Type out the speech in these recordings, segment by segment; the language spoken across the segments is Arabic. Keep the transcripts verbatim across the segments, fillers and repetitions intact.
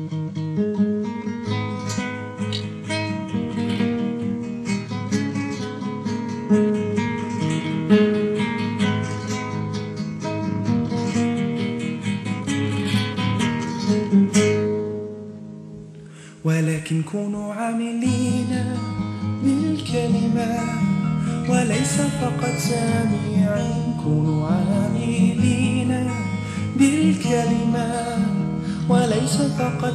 ولكن كونوا عاملين بالكلمة وليس فقط سامعين. كونوا عاملين بالكلمة وليس فقط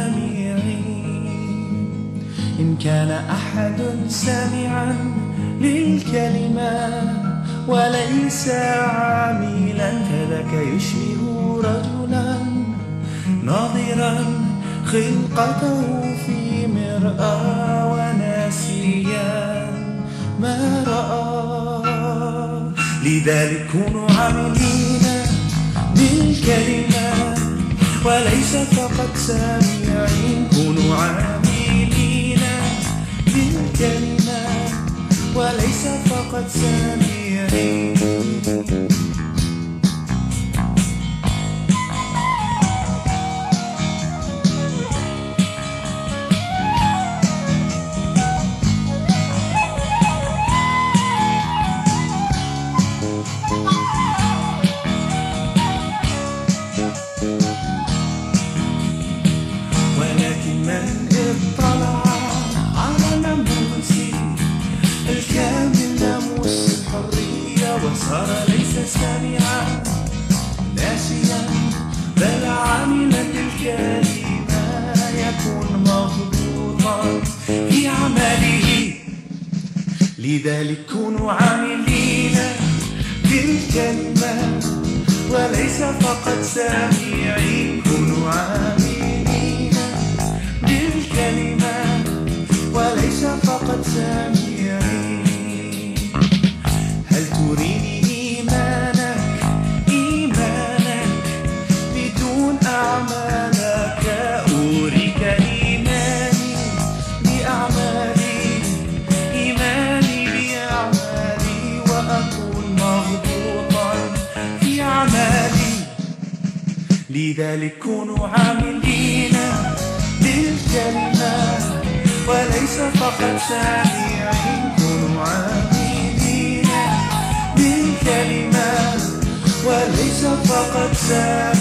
سامعين. إن كان أحد سامعا للكلمة وليس عاملا فذاك يشبه رجلا ناظرا خلقته في مرآة وناسيا ما رأى. لذلك كونوا عاملين بالكلمة وليس فقط سامعين. كونوا عاملين بالكلمة وليس فقط سامعين. ولكن من اطلع على ناموس الكامل، ناموس الحرية، وصار ليس سامعا ناسيا بل عاملا بالكلمة، يكون مضبوطا في عمله. لذلك كونوا عاملين بالكلمة وليس فقط سامعين. كونوا عاملين بالكلمة وليس فقط سامعين. هل تريد إيمانك إيمانك بدون أعمالك؟ أريك إيماني بأعمالي إيماني بأعمالي وأكون مغبوطا في أعمالي. لذلك كونوا عاملين بالكلمة وليس فقط سامعين. كونوا عاملين بالكلمة وليس فقط سامعين.